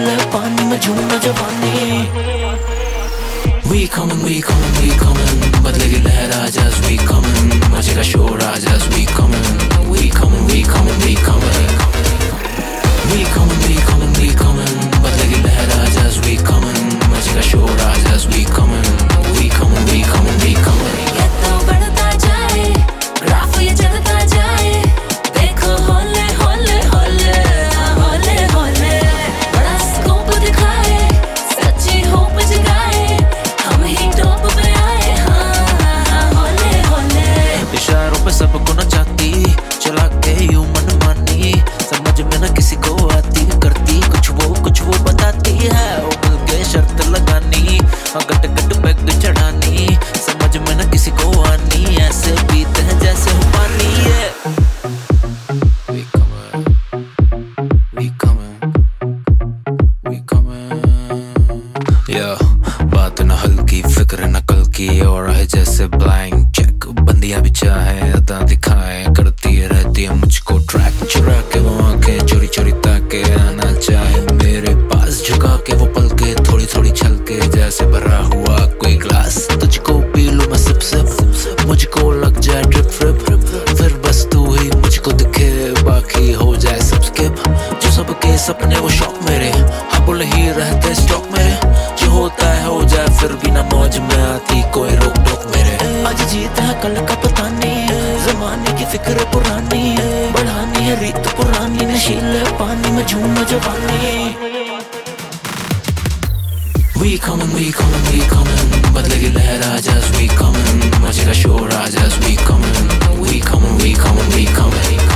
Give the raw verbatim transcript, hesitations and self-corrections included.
नशीले पानी में झूमना जवानी। We coming, we coming, we coming, बदलेगी लहर आज as we coming, मचेगा शोर आज as we coming, we coming, we coming, we coming, we coming, we coming, we coming, बदलेगी लहर आज as we coming, मचेगा शोर आज as we coming, we coming, we coming, we coming। ये तो बढ़ता जाए, ग्राफ ये चढ़ता जाए, देखो होले होले होले होले होले, बड़ा स्कोप दिखाए, सच्ची होप जगाए, हम ही टॉप पे आए, हाँ होले होले। इशारों पे सबको नचाती, चला के यूं मनमानी, समझ में न किसी को आती, करती कुछ वो कुछ वो बताती है, वो मिल के शर्त लगानी, गट गट पैग चढ़ानी, समझ में न किसी को आनी, ऐसे पीते हैं जैसे हो पानी है। We coming, we coming, we coming। Yeah, बात न हल्की, फिक्र न कल की, और है जैसे ब्लैंक चेक, बंदियां भी चाहे अदा दिखाए, करती रहती है मुझको ट्रैक, चुरा के वो आंखें चोरी चोरी ताके, आना चाहे मेरे पास झुका के वो पल के, थोड़ी थोड़ी छलके जैसे भरा हुआ कोई ग्लास, तुझको पी लूं मैं सिप सिप, मुझको लग जाए ड्रिप फ्रिप, फिर बस तू ही मुझको दिखे, बाकी हो जाए सब स्किप, जो सबके सपने वो शौक मेरे, हाँ बोले ही रहते स्टॉक मेरे, जो होता है हो जाए फिर भी ना मौज में आती कोई रोक टोक मेरे। आज जीत है कल का पता नहीं, जमाने की फिक्र पुरानी, बढ़ानी है रीत पुरानी, नशीले पानी में झूमना जवानी। We coming, we coming, we coming, बदलेगी लहर आज as we coming, मचेगा शोर आज as we coming, we coming, we coming, we coming।